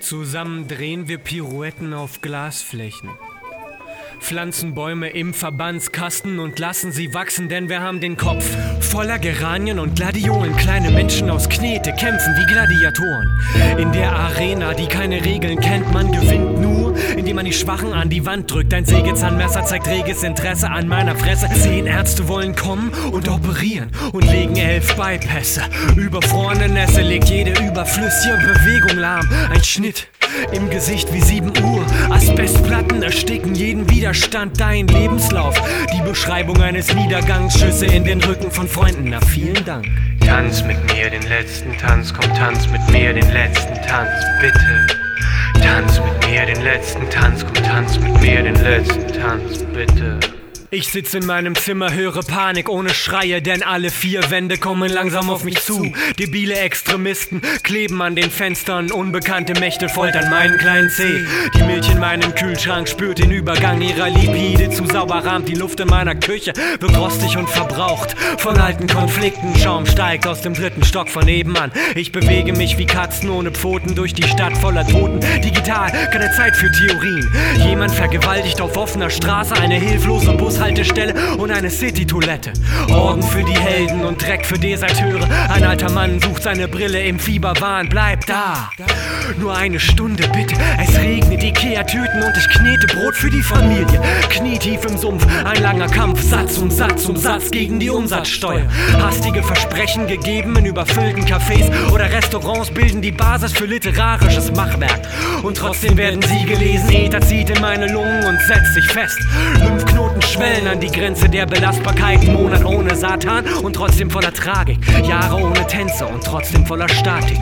Zusammen drehen wir Pirouetten auf Glasflächen. Pflanzen Bäume im Verbandskasten und lassen sie wachsen, denn wir haben den Kopf voller Geranien und Gladiolen. Kleine Menschen aus Knete kämpfen wie Gladiatoren. In der Arena, die keine Regeln kennt, man gewinnt nur, indem man die Schwachen an die Wand drückt. Ein Sägezahnmesser zeigt reges Interesse an meiner Fresse. 10 Ärzte wollen kommen und operieren und legen 11 Bypässe. Überfrorene Nässe legt jede überflüssige Bewegung lahm. Ein Schnitt im Gesicht wie 7 Uhr. Asbestplatten ersticken jeden Widerstand. Dein Lebenslauf, die Beschreibung eines Niedergangs. Schüsse in den Rücken von Freunden, na vielen Dank. Tanz mit mir den letzten Tanz, komm tanz mit mir den letzten Tanz, bitte. Tanz mit mir den letzten Tanz, komm tanz mit mir den letzten Tanz, bitte. Ich sitze in meinem Zimmer, höre Panik ohne Schreie, denn alle 4 Wände kommen langsam auf mich zu. Debile Extremisten kleben an den Fenstern, unbekannte Mächte foltern meinen kleinen Zeh. Die Milch in meinem Kühlschrank spürt den Übergang ihrer Lipide zu sauber, rahmt die Luft in meiner Küche, wird rostig und verbraucht von alten Konflikten. Schaum steigt aus dem 3. Stock von nebenan. Ich bewege mich wie Katzen ohne Pfoten durch die Stadt voller Toten. Digital, keine Zeit für Theorien. Jemand vergewaltigt auf offener Straße, eine hilflose Bushaltestelle und eine City-Toilette. Orden für die Helden und Dreck für Deserteure. Ein alter Mann sucht seine Brille im Fieberwahn. Bleib da, nur eine Stunde bitte. Es regnet, Ikea-Tüten und ich knete Brot für die Familie. Knietief im Sumpf, ein langer Kampf, Satz um Satz um Satz gegen die Umsatzsteuer. Hastige Versprechen gegeben in überfüllten Cafés oder Restaurants bilden die Basis für literarisches Machwerk. Und trotzdem werden sie gelesen. Ether zieht in meine Lungen und setzt sich fest. Lymphknoten schwellen an die Grenze der Belastbarkeit. Monat ohne Satan und trotzdem voller Tragik. Jahre ohne Tänzer und trotzdem voller Statik.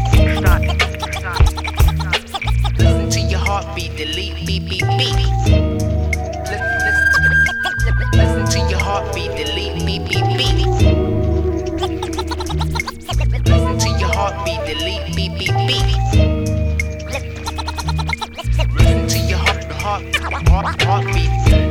Listen to your heartbeat, delete, beep, beep, beep. Listen to your heartbeat, delete, beep, beep, beep. Listen to your heartbeat, delete, beep, beep, beep. Listen to your heartbeat.